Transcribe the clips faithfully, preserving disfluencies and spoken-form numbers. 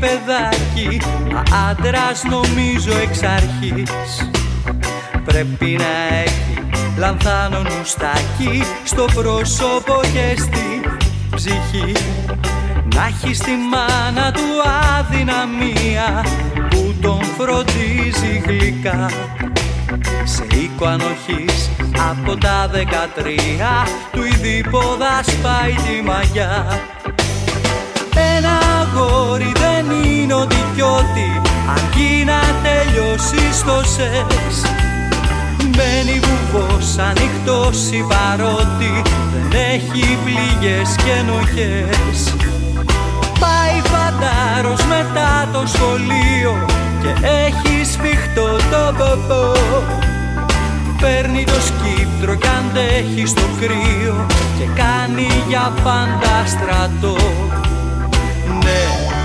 παιδάκι, μα άντρας νομίζω εξ αρχής. Πρέπει να έχει λανθάνο νουστάκι στο πρόσωπο και στη ψυχή. Να έχει στη μάνα του αδυναμία που τον φροντίζει γλυκά. Σε οίκο ανοχής από τα δεκατρία του η δίποδα σπάει τη μαγιά. Ένα αγόρι δεν είναι ότι κι ό,τι αρκεί να τελειώσει στο σεξ. Μένει βουβός ανοιχτός η παρότι δεν έχει πληγές και ενοχές. Πάει φαντάρος μετά το σχολείο και έχει σφιχτό το ποπό. Παίρνει το σκύπτρο κι αντέχει στο κρύο και κάνει για πάντα στρατό. Ναι.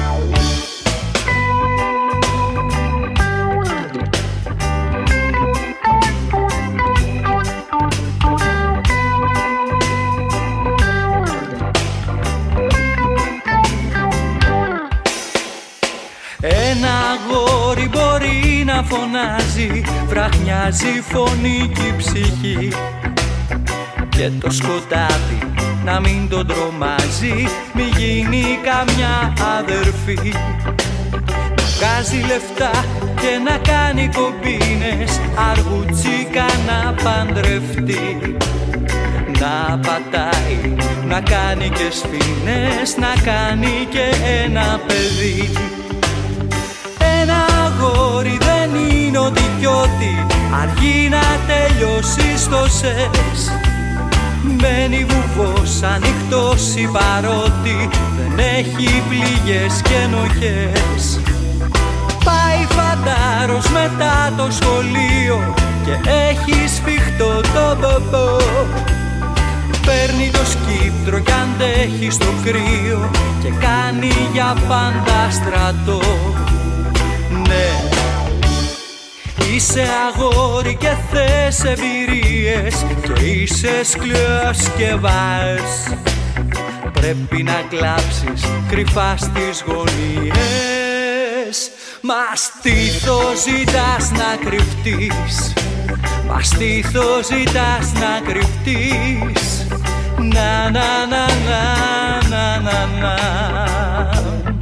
Ένα αγόρι μπορεί να φωνάζει, βραχνιάζει φωνή και ψυχή, και το σκοτάδι να μην τον τρομάζει, μη γίνει καμιά αδερφή. Βγάζει λεφτά και να κάνει κομπίνες, αργουτσίκα να παντρευτεί. Να πατάει, να κάνει και σφήνες, να κάνει και ένα παιδί. Ένα αγόρι δεν είναι ότι κι ό,τι αργεί να τελειώσει στο σεξ. Μένει βουβός ανοιχτός η παρότι δεν έχει πληγές και ενοχές. Πάει φαντάρος μετά το σχολείο και έχει σφιχτό το ποπό. Παίρνει το σκύπτρο κι αντέχει στο κρύο και κάνει για πάντα στρατό. Ναι. Είσαι αγόρι και θες εμπειρίες και είσαι σκληρός και βάρς. Πρέπει να κλάψεις κρυφά στις γωνίες, μα στήθο ζητάς να κρυφτείς. Μα στήθο ζητάς να κρυφτείς. Να να να να να να να.